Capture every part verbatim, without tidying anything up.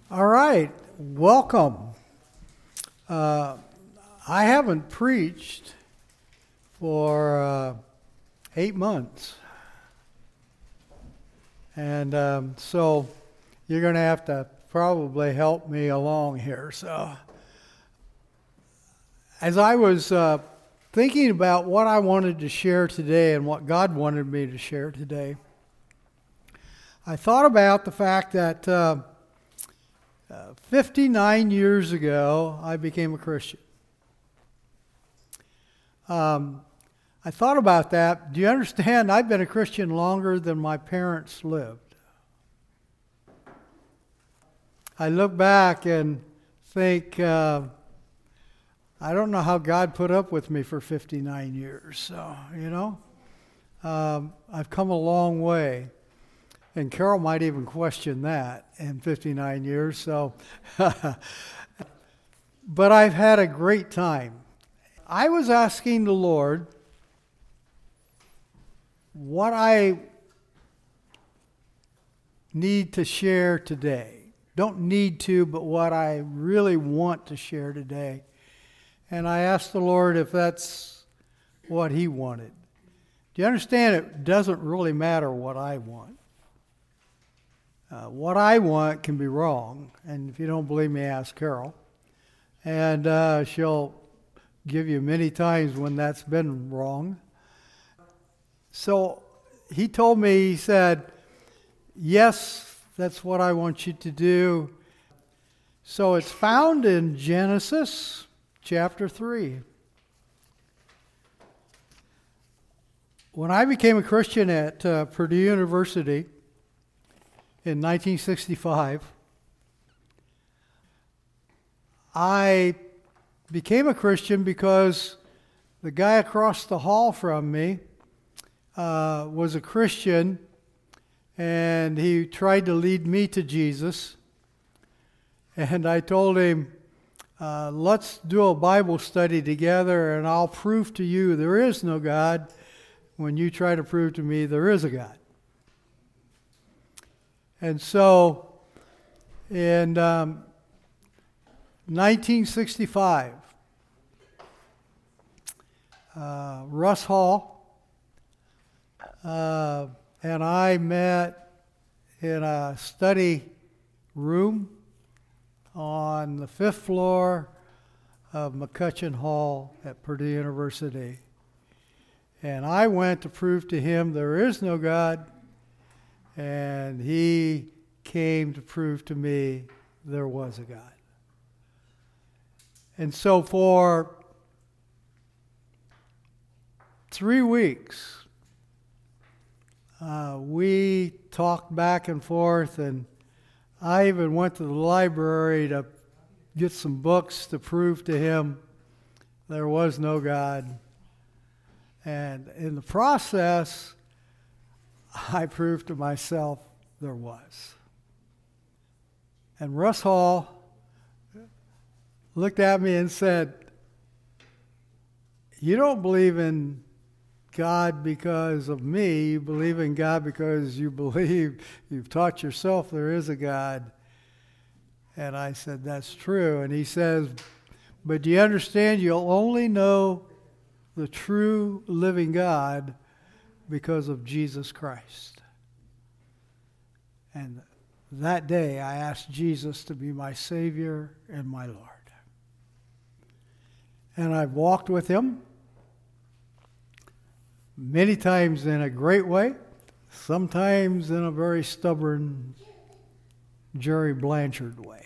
All right, welcome. Uh, I haven't preached for uh, eight months. And um, so you're going to have to probably help me along here. So as I was uh, thinking about what I wanted to share today and what God wanted me to share today, I thought about the fact that uh, uh, fifty-nine years ago, I became a Christian. Um, I thought about that. Do you understand? I've been a Christian longer than my parents lived. I look back and think, uh, I don't know how God put up with me for fifty-nine years. So, you know, um, I've come a long way. And Carol might even question that in fifty-nine years. So, but I've had a great time. I was asking the Lord what I need to share today. Don't need to, but what I really want to share today. And I asked the Lord if that's what He wanted. Do you understand? It doesn't really matter what I want. Uh, what I want can be wrong. And if you don't believe me, ask Carol. And uh, she'll give you many times when that's been wrong. So he told me, he said, yes, that's what I want you to do. So it's found in Genesis chapter three. When I became a Christian at uh, Purdue University in nineteen sixty-five, I became a Christian because the guy across the hall from me uh, was a Christian, and he tried to lead me to Jesus. And I told him, uh, let's do a Bible study together, and I'll prove to you there is no God when you try to prove to me there is a God. And so in um, nineteen sixty-five, uh, Russ Hall uh, and I met in a study room on the fifth floor of McCutcheon Hall at Purdue University. And I went to prove to him there is no God, and he came to prove to me there was a God. And so for three weeks, uh, we talked back and forth, and I even went to the library to get some books to prove to him there was no God. And in the process, I proved to myself there was. And Russ Hall looked at me and said, you don't believe in God because of me. You believe in God because you believe, you've taught yourself there is a God. And I said, that's true. And he says, but do you understand you'll only know the true living God because of Jesus Christ? And that day I asked Jesus to be my Savior and my Lord. And I've walked with Him many times in a great way, sometimes in a very stubborn Jerry Blanchard way.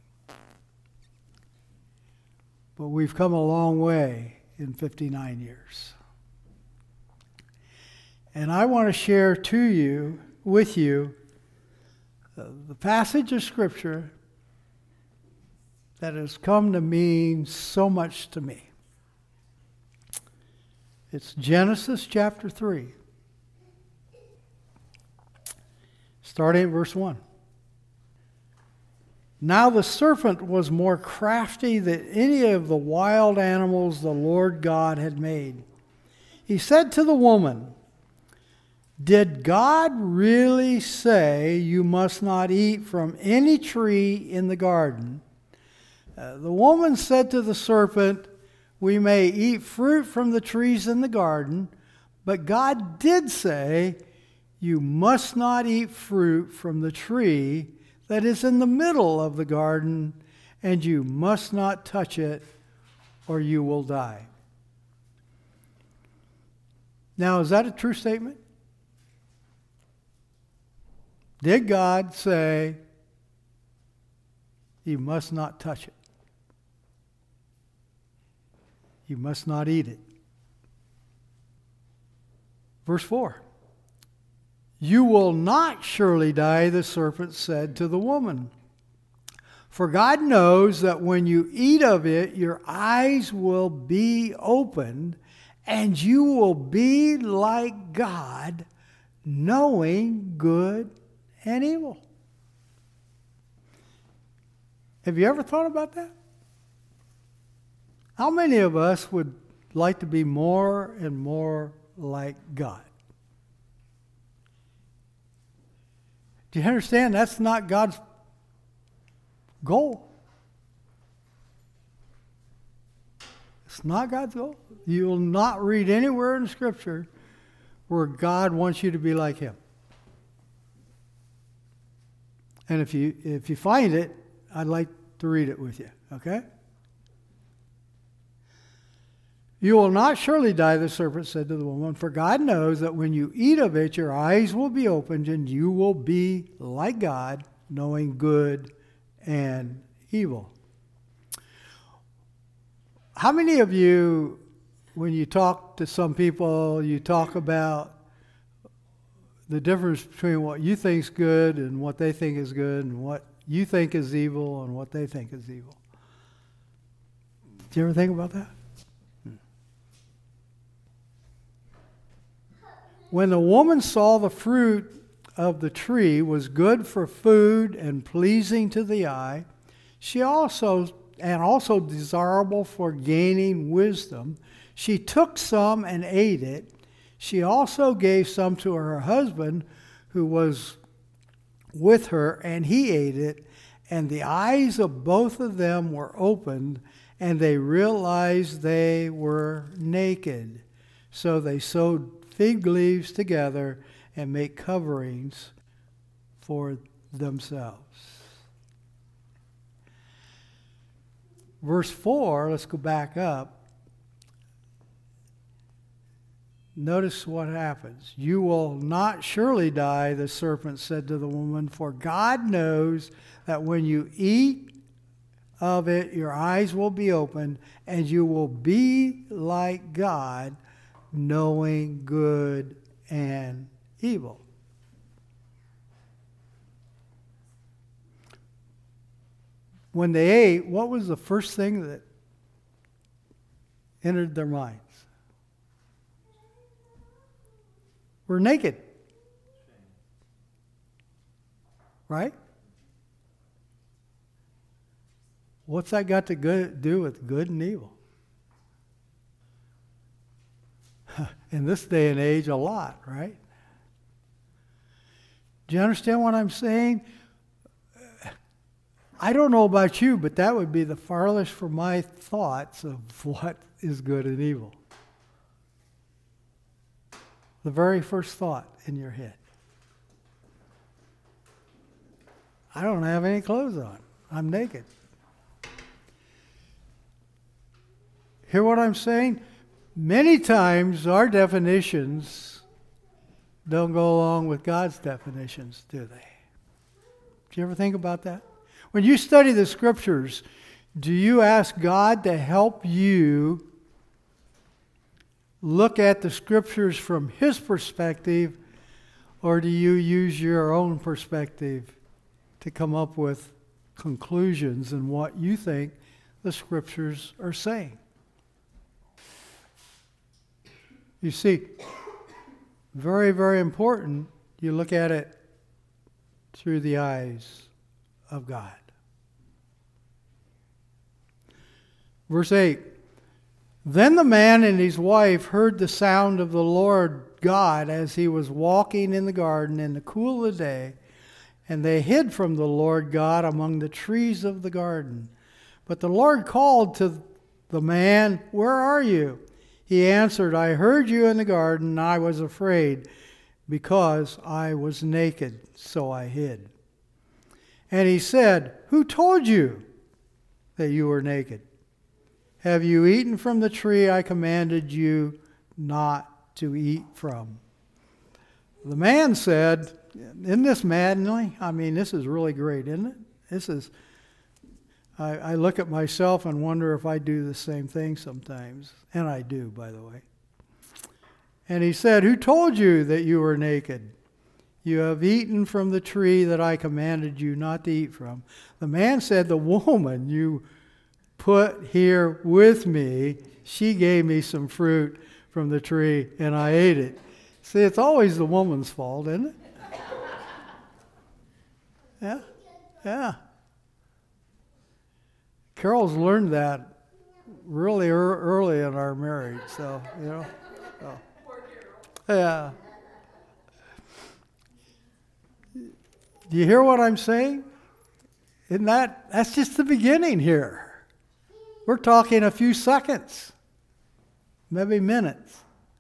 But we've come a long way in fifty-nine years. And I want to share to you, with you, the, the passage of Scripture that has come to mean so much to me. It's Genesis chapter three, starting at verse one. Now the serpent was more crafty than any of the wild animals the Lord God had made. He said to the woman, Did God really say you must not eat from any tree in the garden? Uh, the woman said to the serpent, we may eat fruit from the trees in the garden, but God did say, you must not eat fruit from the tree that is in the middle of the garden, and you must not touch it, or you will die. Now, is that a true statement? Did God say, you must not touch it? You must not eat it. Verse four. You will not surely die, the serpent said to the woman. For God knows that when you eat of it, your eyes will be opened, and you will be like God, knowing good and evil. Have you ever thought about that? How many of us would like to be more and more like God? Do you understand? That's not God's goal. It's not God's goal. You will not read anywhere in Scripture where God wants you to be like Him. And if you if you find it, I'd like to read it with you, okay? You will not surely die, the serpent said to the woman, for God knows that when you eat of it, your eyes will be opened, and you will be like God, knowing good and evil. How many of you, when you talk to some people, you talk about the difference between what you think is good and what they think is good, and what you think is evil and what they think is evil? Do you ever think about that? When the woman saw the fruit of the tree was good for food and pleasing to the eye, she also and also desirable for gaining wisdom, she took some and ate it. She also gave some to her husband who was with her, and he ate it. And the eyes of both of them were opened, and they realized they were naked. So they sewed fig leaves together and make coverings for themselves. Verse four, let's go back up. Notice what happens. You will not surely die, the serpent said to the woman, for God knows that when you eat of it, your eyes will be opened, and you will be like God, knowing good and evil. When they ate, what was the first thing that entered their minds? We're naked. Right? What's that got to go, do with good and evil? In this day and age, a lot, right? Do you understand what I'm saying? I don't know about you, but that would be the farthest from my thoughts of what is good and evil. The very first thought in your head. I don't have any clothes on. I'm naked. Hear what I'm saying? Many times our definitions don't go along with God's definitions, do they? Do you ever think about that? When you study the Scriptures, do you ask God to help you look at the Scriptures from His perspective, or do you use your own perspective to come up with conclusions in what you think the Scriptures are saying? You see, very, very important, you look at it through the eyes of God. Verse eight, then the man and his wife heard the sound of the Lord God as he was walking in the garden in the cool of the day, and they hid from the Lord God among the trees of the garden. But the Lord called to the man, "Where are you?" He answered, "I heard you in the garden, and I was afraid, because I was naked, so I hid." And he said, "Who told you that you were naked? Have you eaten from the tree I commanded you not to eat from?" The man said, "Isn't this maddening? I mean, this is really great, isn't it? This is, I, I look at myself and wonder if I do the same thing sometimes. And I do, by the way. And he said, "Who told you that you were naked? You have eaten from the tree that I commanded you not to eat from." The man said, "The woman you put here with me, she gave me some fruit from the tree and I ate it." See, it's always the woman's fault, isn't it? Yeah, yeah. Carol's learned that really er- early in our marriage, so, you know. So. Yeah. Do you hear what I'm saying? Isn't that, that's just the beginning here. We're talking a few seconds, maybe minutes.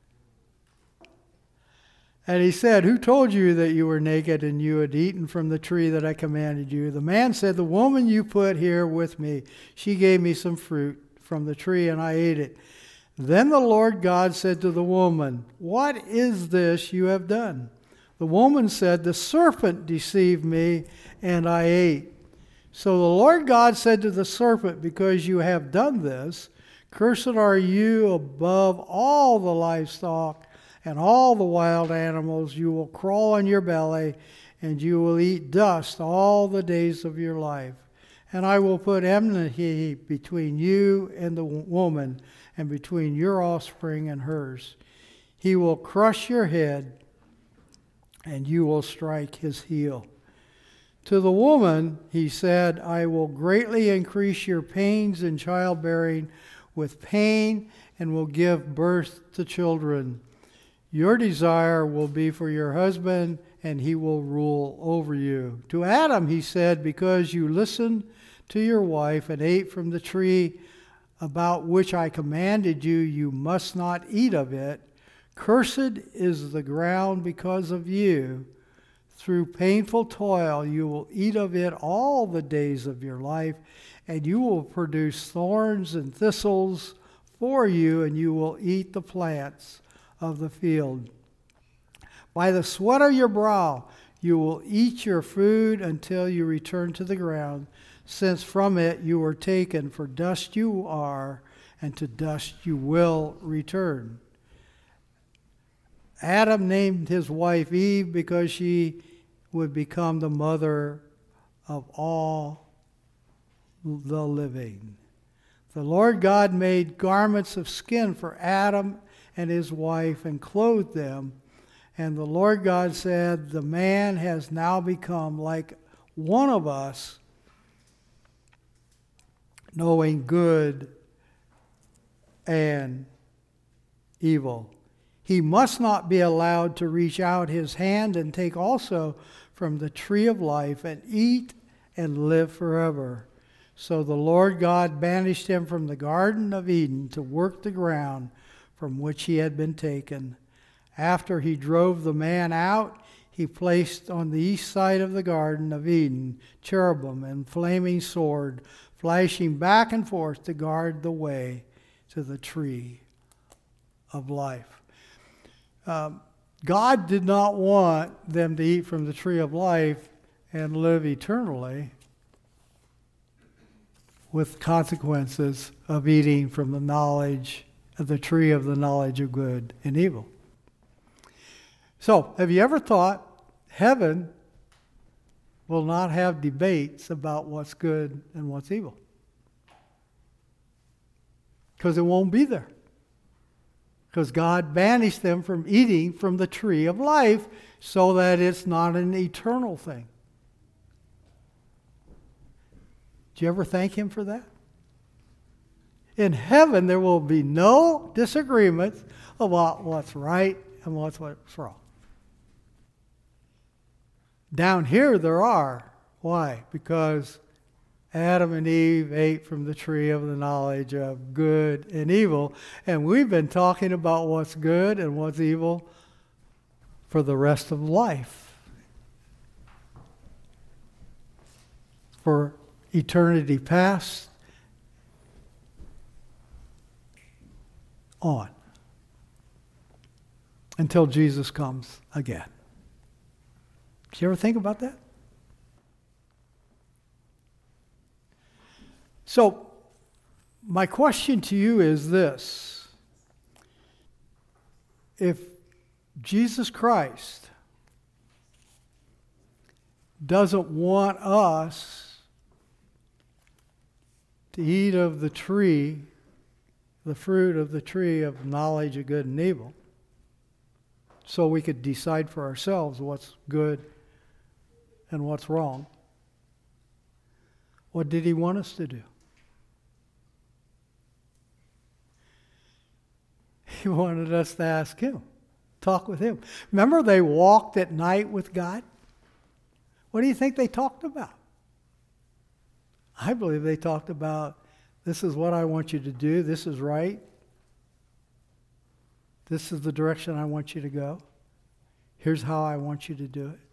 And he said, "Who told you that you were naked and you had eaten from the tree that I commanded you?" The man said, "The woman you put here with me, she gave me some fruit from the tree and I ate it." Then the Lord God said to the woman, "What is this you have done?" The woman said, "The serpent deceived me and I ate." So the Lord God said to the serpent, "Because you have done this, cursed are you above all the livestock and all the wild animals. You will crawl on your belly, and you will eat dust all the days of your life. And I will put enmity between you and the woman, and between your offspring and hers. He will crush your head, and you will strike his heel." To the woman he said, "I will greatly increase your pains in childbearing with pain, and will give birth to children. Your desire will be for your husband, and he will rule over you." To Adam he said, "Because you listened to your wife and ate from the tree about which I commanded you, you must not eat of it. Cursed is the ground because of you. Through painful toil you will eat of it all the days of your life, and you will produce thorns and thistles for you, and you will eat the plants of the field. By the sweat of your brow you will eat your food until you return to the ground, since from it you were taken, for dust you are, and to dust you will return." Adam named his wife Eve because she would become the mother of all the living. The Lord God made garments of skin for Adam and his wife and clothed them. And the Lord God said, "The man has now become like one of us, knowing good and evil. He must not be allowed to reach out his hand and take also from the tree of life and eat and live forever." So the Lord God banished him from the Garden of Eden to work the ground from which he had been taken. After he drove the man out, he placed on the east side of the Garden of Eden cherubim and flaming sword, flashing back and forth to guard the way to the tree of life. Um, God did not want them to eat from the tree of life and live eternally, with consequences of eating from the knowledge of the tree of the knowledge of good and evil. So, have you ever thought heaven will not have debates about what's good and what's evil? Because it won't be there. Because God banished them from eating from the tree of life so that it's not an eternal thing. Do you ever thank him for that? In heaven, there will be no disagreements about what's right and what's what's wrong. Down here there are. Why? Because Adam and Eve ate from the tree of the knowledge of good and evil, and we've been talking about what's good and what's evil for the rest of life. For eternity past on. Until Jesus comes again. Did you ever think about that? So, my question to you is this. If Jesus Christ doesn't want us to eat of the tree, the fruit of the tree of knowledge of good and evil, so we could decide for ourselves what's good and what's wrong, what did he want us to do? He wanted us to ask him, talk with him. Remember they walked at night with God? What do you think they talked about? I believe they talked about, this is what I want you to do, this is right, this is the direction I want you to go, here's how I want you to do it.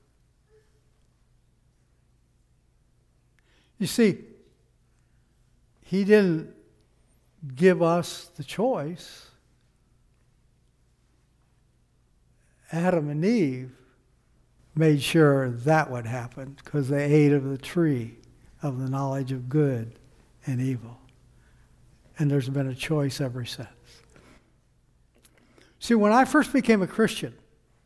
You see, he didn't give us the choice. Adam and Eve made sure that would happen because they ate of the tree of the knowledge of good and evil. And there's been a choice ever since. See, when I first became a Christian,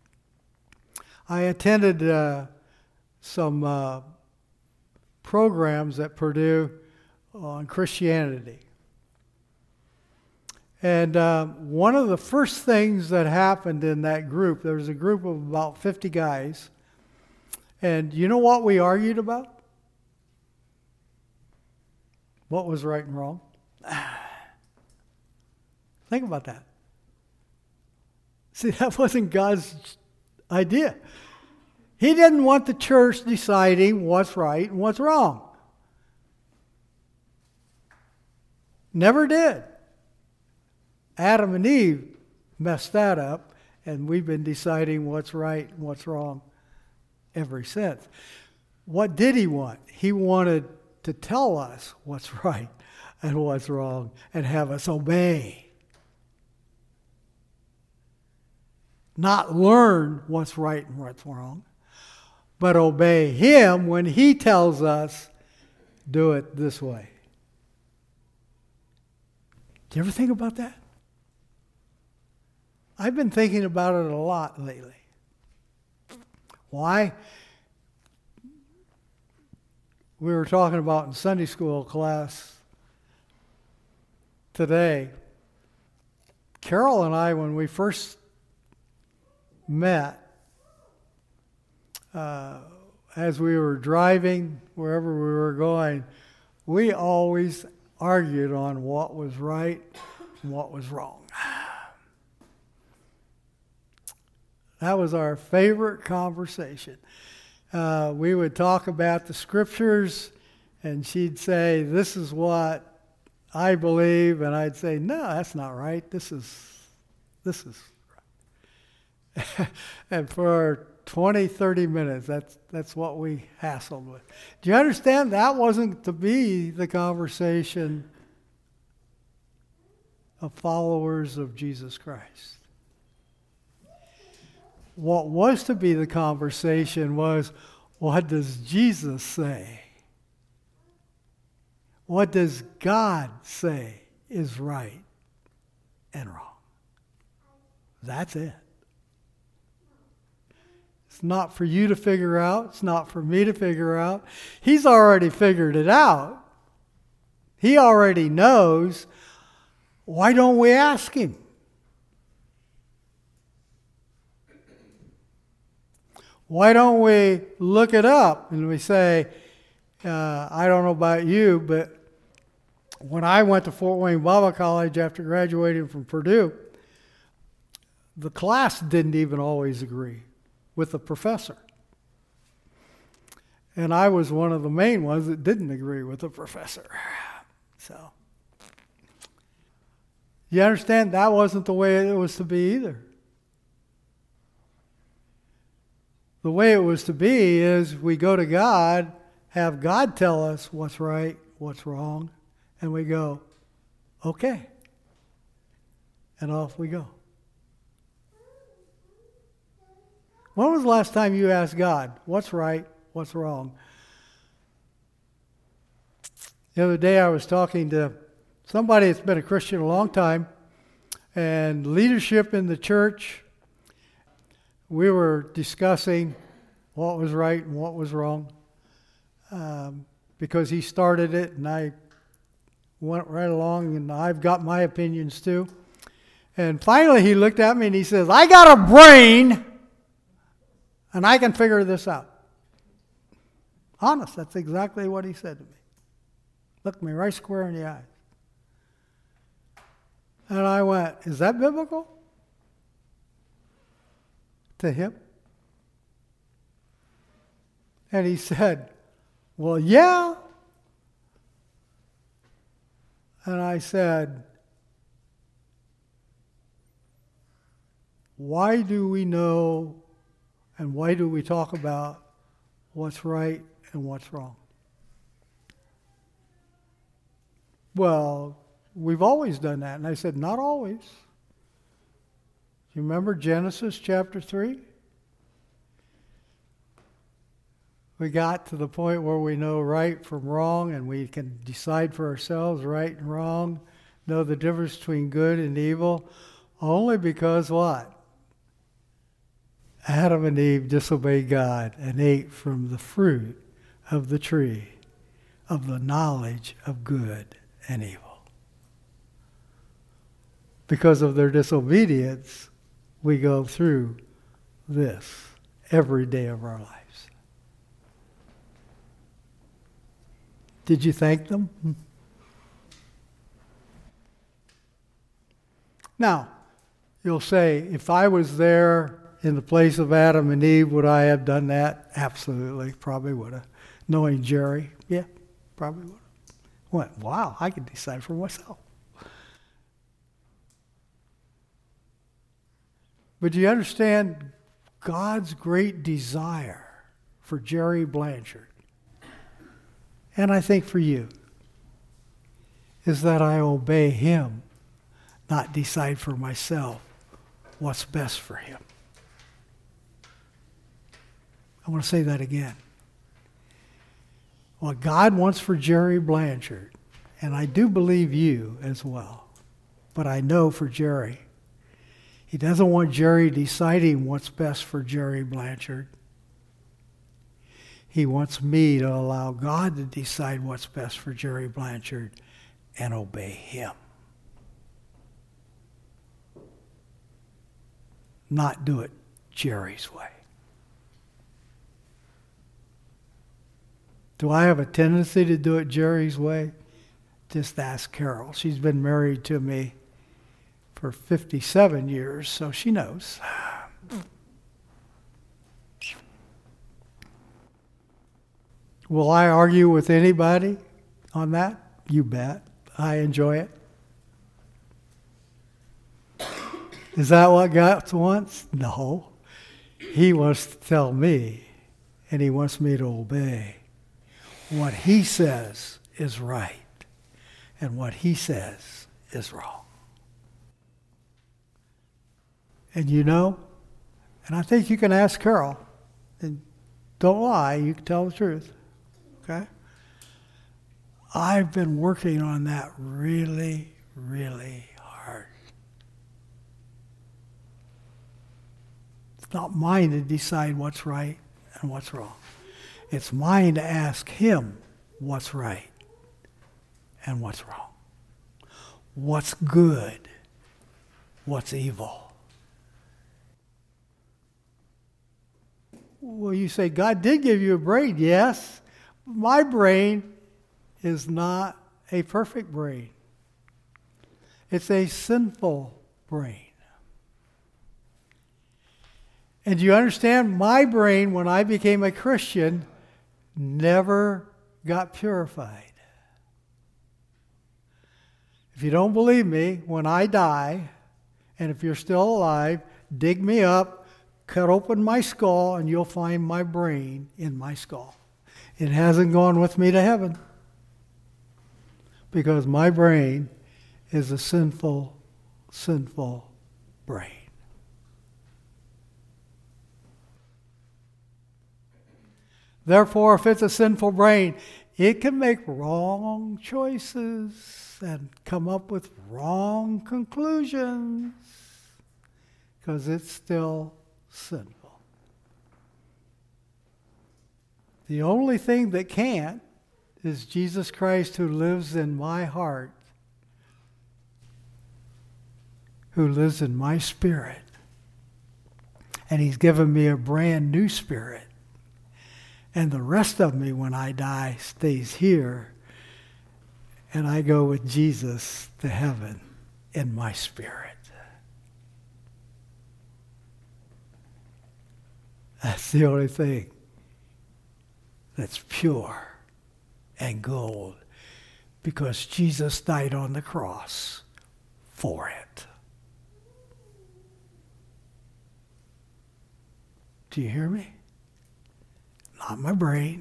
I attended uh, some uh, programs at Purdue on Christianity. And uh, one of the first things that happened in that group, there was a group of about fifty guys, and you know what we argued about? What was right and wrong? Think about that. See, that wasn't God's idea. He didn't want the church deciding what's right and what's wrong. Never did. Adam and Eve messed that up, and we've been deciding what's right and what's wrong ever since. What did he want? He wanted to tell us what's right and what's wrong and have us obey. Not learn what's right and what's wrong, but obey him when he tells us, do it this way. Do you ever think about that? I've been thinking about it a lot lately. Why? We were talking about in Sunday school class today. Carol and I, when we first met, uh, as we were driving wherever we were going, we always argued on what was right and what was wrong. That was our favorite conversation. Uh, we would talk about the scriptures, and she'd say, this is what I believe, and I'd say, no, that's not right. This is, this is right. And for twenty, thirty minutes, that's, that's what we hassled with. Do you understand? That wasn't to be the conversation of followers of Jesus Christ. What was to be the conversation was, what does Jesus say? What does God say is right and wrong? That's it. It's not for you to figure out. It's not for me to figure out. He's already figured it out. He already knows. Why don't we ask him? Why don't we look it up and we say, uh, I don't know about you, but when I went to Fort Wayne Bible College after graduating from Purdue, the class didn't even always agree with the professor. And I was one of the main ones that didn't agree with the professor. So, you understand, that wasn't the way it was to be either. The way it was to be is we go to God, have God tell us what's right, what's wrong, and we go, okay. And off we go. When was the last time you asked God, what's right, what's wrong? The other day I was talking to somebody that's been a Christian a long time, and leadership in the church. We were discussing what was right and what was wrong, um, because he started it and I went right along, and I've got my opinions too. And finally he looked at me and he says, I got a brain and I can figure this out. Honest, that's exactly what he said to me. Looked me right square in the eyes. And I went, is that biblical? To him? And he said, well, yeah. And I said, why do we know and why do we talk about what's right and what's wrong? Well, we've always done that. And I said, not always. You remember Genesis chapter three? We got to the point where we know right from wrong, and we can decide for ourselves right and wrong, know the difference between good and evil, only because what? Adam and Eve disobeyed God and ate from the fruit of the tree of the knowledge of good and evil. Because of their disobedience, we go through this every day of our lives. Did you thank them? Now, you'll say, if I was there in the place of Adam and Eve, would I have done that? Absolutely, probably would have. Knowing Jerry, yeah, probably would have. Went, wow, I can decide for myself. But do you understand God's great desire for Jerry Blanchard, and I think for you, is that I obey him, not decide for myself what's best for him. I want to say that again. What God wants for Jerry Blanchard, and I do believe you as well, but I know for Jerry, he doesn't want Jerry deciding what's best for Jerry Blanchard. He wants me to allow God to decide what's best for Jerry Blanchard and obey him. Not do it Jerry's way. Do I have a tendency to do it Jerry's way? Just ask Carol. She's been married to me for fifty-seven years, so she knows. Will I argue with anybody on that? You bet. I enjoy it. Is that what God wants? No. He wants to tell me, and he wants me to obey what he says is right and what he says is wrong. And you know, and I think you can ask Carol, and don't lie, you can tell the truth, okay? I've been working on that really, really hard. It's not mine to decide what's right and what's wrong. It's mine to ask him what's right and what's wrong. What's good, what's evil. Well, you say, God did give you a brain. Yes. My brain is not a perfect brain. It's a sinful brain. And you understand, my brain, when I became a Christian, never got purified. If you don't believe me, when I die, and if you're still alive, dig me up, cut open my skull, and you'll find my brain in my skull. It hasn't gone with me to heaven because my brain is a sinful, sinful brain. Therefore, if it's a sinful brain, it can make wrong choices and come up with wrong conclusions because it's still sinful. The only thing that can't is Jesus Christ, who lives in my heart, who lives in my spirit. And he's given me a brand new spirit. And the rest of me, when I die, stays here. And I go with Jesus to heaven in my spirit. That's the only thing that's pure and gold, because Jesus died on the cross for it. Do you hear me? Not my brain,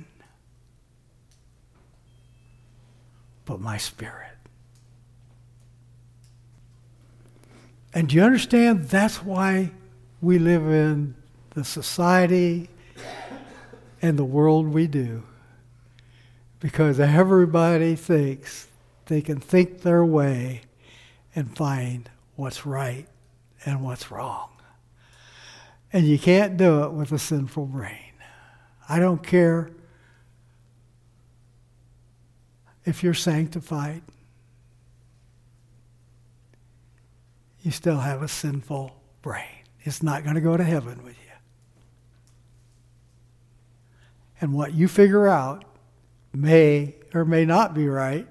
but my spirit. And do you understand that's why we live in the society and the world we do? Because everybody thinks they can think their way and find what's right and what's wrong. And you can't do it with a sinful brain. I don't care if you're sanctified. You still have a sinful brain. It's not going to go to heaven with you. And what you figure out may or may not be right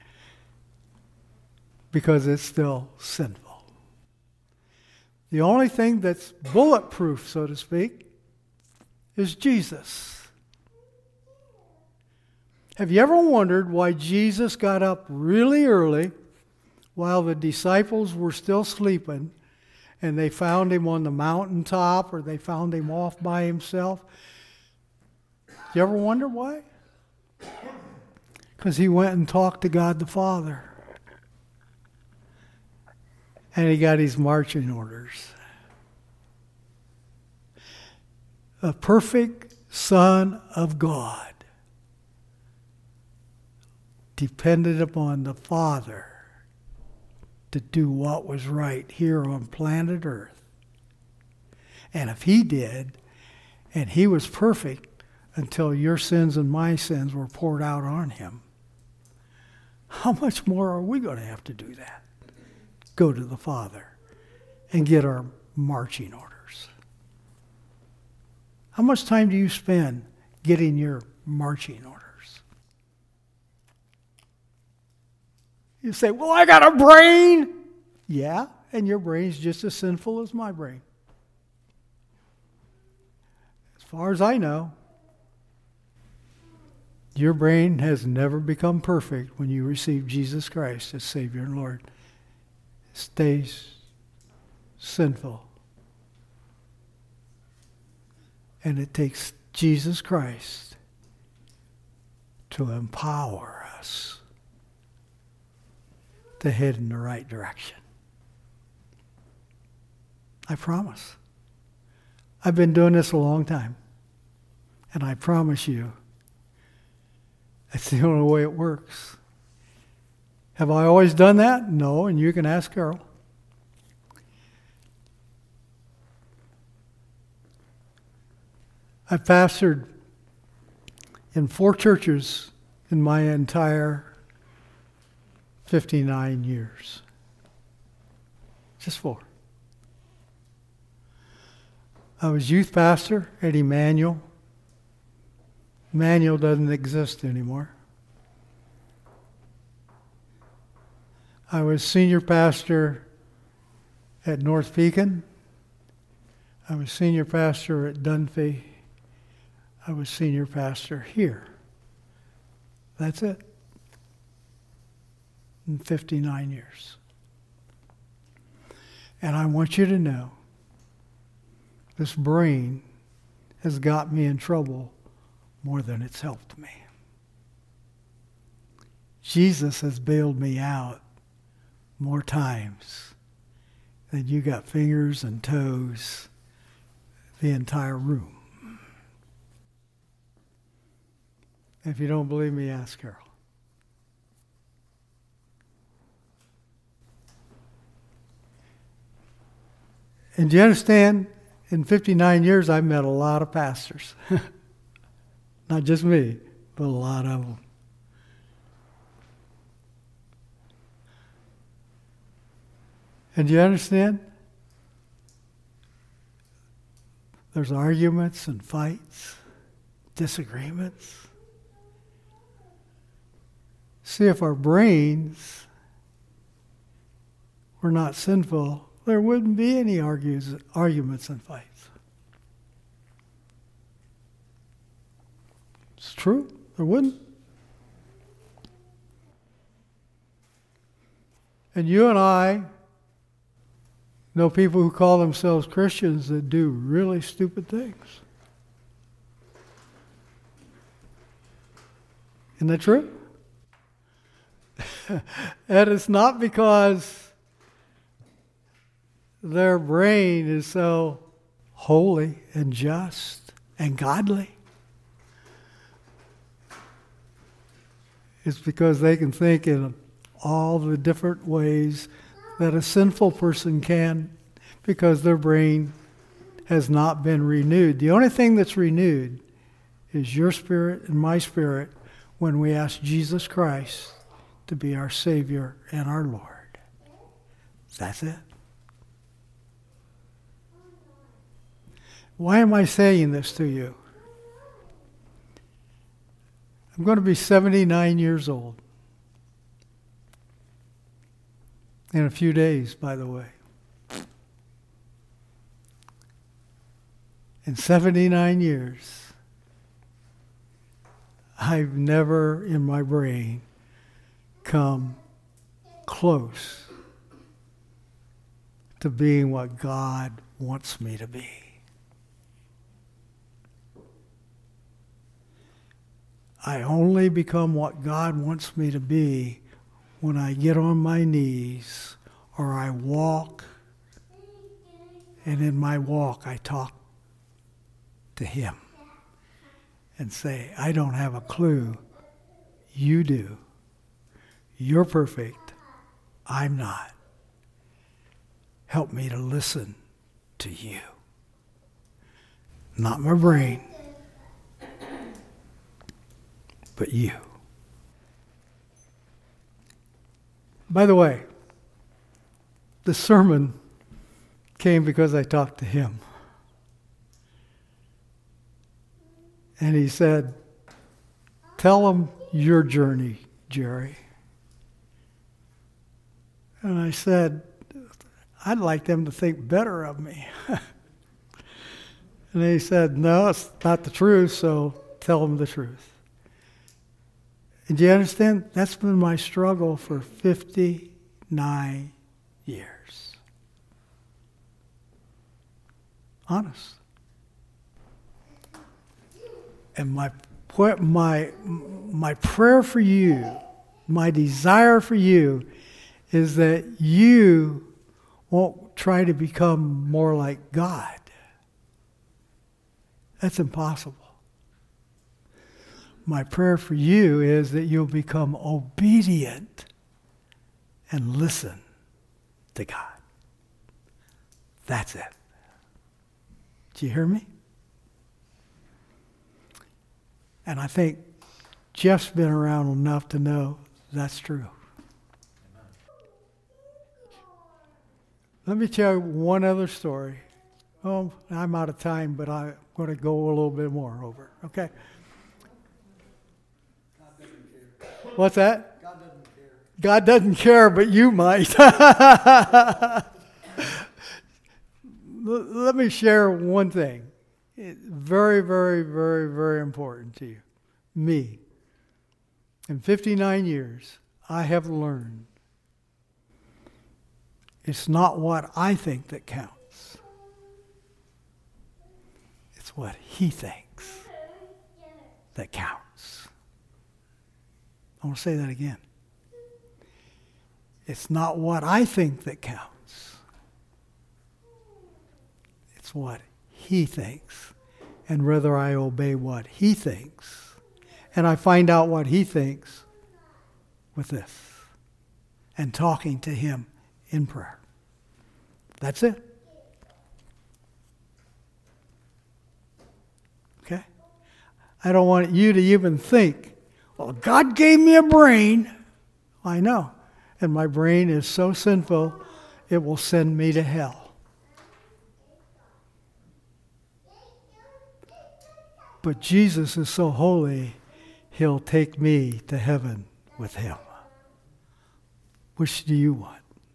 because it's still sinful. The only thing that's bulletproof, so to speak, is Jesus. Have you ever wondered why Jesus got up really early while the disciples were still sleeping and they found him on the mountaintop or they found him off by himself? You ever wonder why? Because he went and talked to God the Father. And he got his marching orders. The perfect Son of God depended upon the Father to do what was right here on planet Earth. And if he did, and he was perfect until your sins and my sins were poured out on him, how much more are we going to have to do that? Go to the Father and get our marching orders. How much time do you spend getting your marching orders? You say, well, I got a brain. Yeah, and your brain's just as sinful as my brain. As far as I know, your brain has never become perfect when you receive Jesus Christ as Savior and Lord. It stays sinful. And it takes Jesus Christ to empower us to head in the right direction. I promise. I've been doing this a long time. And I promise you, that's the only way it works. Have I always done that? No, and you can ask Carol. I pastored in four churches in my entire fifty-nine years. Just four. I was youth pastor at Emmanuel. Emmanuel doesn't exist anymore. I was senior pastor at North Pekin. I was senior pastor at Dunphy. I was senior pastor here. That's it. In fifty-nine years. And I want you to know, this brain has got me in trouble more than it's helped me. Jesus has bailed me out more times than you got fingers and toes, the entire room. If you don't believe me, ask Carol. And do you understand? In fifty-nine years, I've met a lot of pastors. Not just me, but a lot of them. And do you understand? There's arguments and fights, disagreements. See, if our brains were not sinful, there wouldn't be any argues, arguments and fights. It's true, there wouldn't. And you and I know people who call themselves Christians that do really stupid things. Isn't that true? And it's not because their brain is so holy and just and godly. It's because they can think in all the different ways that a sinful person can, because their brain has not been renewed. The only thing that's renewed is your spirit and my spirit when we ask Jesus Christ to be our Savior and our Lord. That's it. Why am I saying this to you? I'm going to be seventy-nine years old. In a few days, by the way. In seventy-nine years, I've never in my brain come close to being what God wants me to be. I only become what God wants me to be when I get on my knees or I walk, and in my walk I talk to Him and say, I don't have a clue. You do. You're perfect. I'm not. Help me to listen to you. Not my brain, but you. By the way, the sermon came because I talked to him. And he said, tell them your journey, Jerry. And I said, I'd like them to think better of me. And he said, no, it's not the truth, so tell them the truth. And do you understand? That's been my struggle for fifty-nine years. Honest. And my my my prayer for you, my desire for you, is that you won't try to become more like God. That's impossible. My prayer for you is that you'll become obedient and listen to God. That's it. Do you hear me? And I think Jeff's been around enough to know that's true. Let me tell you one other story. Oh, I'm out of time, but I'm going to go a little bit more over. Okay? God doesn't care. What's that? God doesn't care. God doesn't care, but you might. l- let me share one thing. It's very, very, very, very important to you. Me. In fifty-nine years, I have learned it's not what I think that counts. It's what he thinks that counts. I want to say that again. It's not what I think that counts. It's what he thinks, and whether I obey what he thinks. And I find out what he thinks with this, and talking to him in prayer. That's it. Okay? I don't want you to even think, well, God gave me a brain. I know. And my brain is so sinful, it will send me to hell. But Jesus is so holy, he'll take me to heaven with him. Which do you want?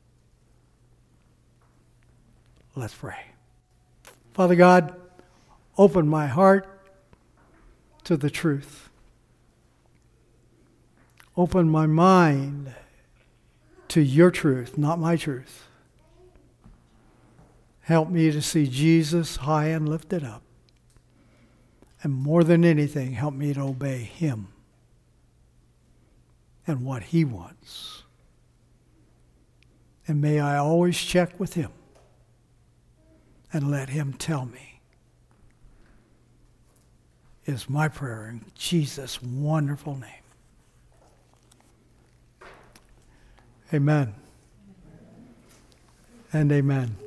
Let's pray. Father God, open my heart to the truth. Open my mind to your truth, not my truth. Help me to see Jesus high and lifted up. And more than anything, help me to obey him and what he wants. And may I always check with him and let him tell me. Is my prayer in Jesus' wonderful name. Amen. And amen.